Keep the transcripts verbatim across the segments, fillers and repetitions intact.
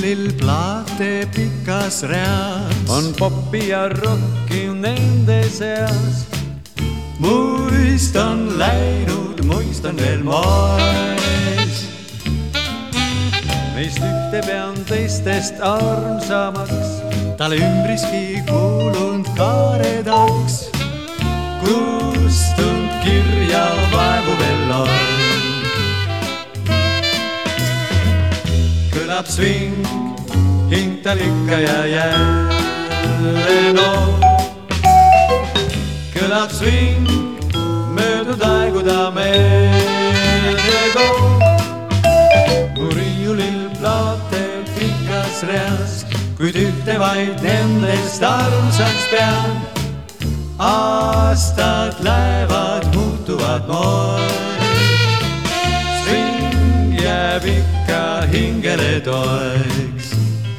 riiulil plaate pikas reas. On popi ja rocki nende seas. Muistan läinud, muistan veel moes. Meist ühte pean teistest armsamaks. Talle ümbriski kuulunud kaaredaks. Kustunud kirja vaevu veel on. Kõlab swing, hing tal ikka ja jälle noor. Kõlab swing, möödunud aegu ta meelde toob. Mu riiulil plaate pikas reas, kuid ühte vaid nendest armsaks pean. Aastad lähevad, muutuvad moes. Swing jääb ikka hingele toeks.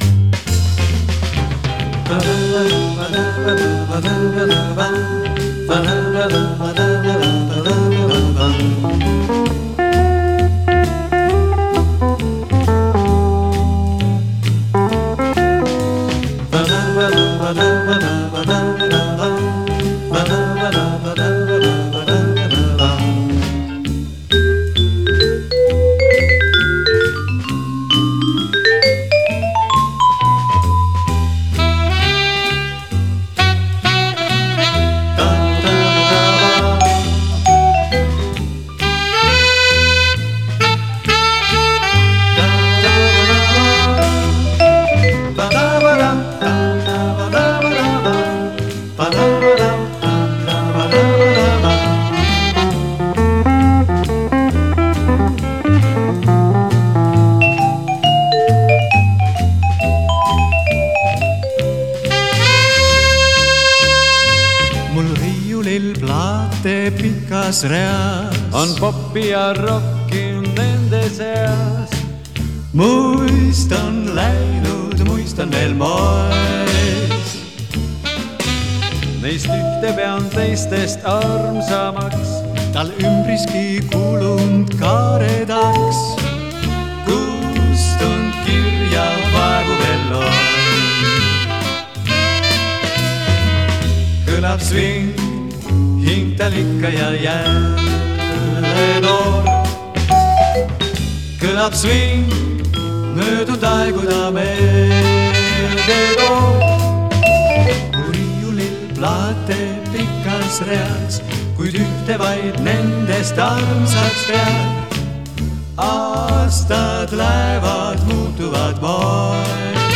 Plaate pikas reas. On popi ja rocki nende seas. Muistan läinud, muistan veel moes. Neist ühte pean teistest armsamaks. Tal ümbriski kuulunud kaaredaks. Kustunud kirja vaevu veel on. Kõlab swing, hing tal ikka ja jälle noor. Kõlab swing, möödunud aegu ta meelde toob. Mu riiulil plaate pikas reas, kuid ühte vaid nendest armsaks pean. Aastad lähevad, muutuvad moes.